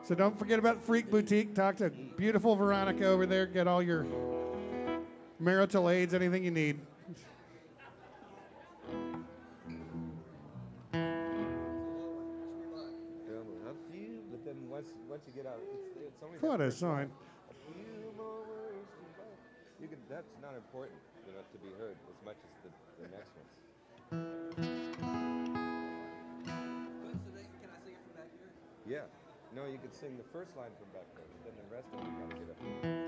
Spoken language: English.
So don't forget about Freak Boutique. Talk to beautiful Veronica over there. Get all your marital aids, anything you need. But then once you get out, it's only What that a first sign. line. A few more words to write. You can. That's not important, to be heard as much as the next ones. Can I sing it from back here? Yeah. No, you could sing the first line from back there, but then the rest of it you gotta get up.